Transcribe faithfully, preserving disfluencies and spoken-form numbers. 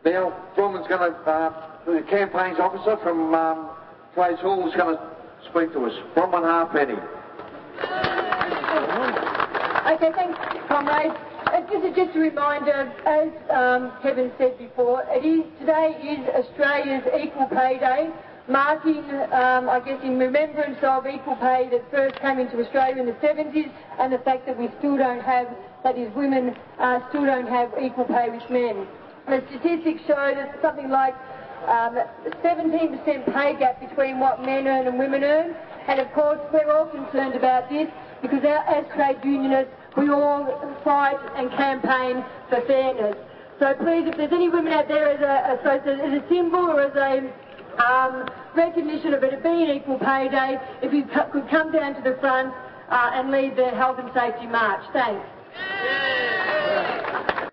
Now, Bronwyn's going to, uh, the campaigns officer from um, Trades Hall is going to speak to us. Bronwyn Halfpenny. Okay, thanks, comrades. Uh, just, just a reminder, as um, Kevin said before, it is, today is Australia's Equal Pay Day, marking, um, I guess, in remembrance of equal pay that first came into Australia in the seventies, and the fact that we still don't have, that is, women uh, still don't have equal pay with men. The statistics show that something like um, seventeen percent pay gap between what men earn and women earn, and of course we're all concerned about this because our, as trade unionists we all fight and campaign for fairness. So please, if there's any women out there as a, as a, as a symbol or as a um, recognition of it being Equal Pay Day, if you co- could come down to the front uh, and lead the health and safety march. Thanks.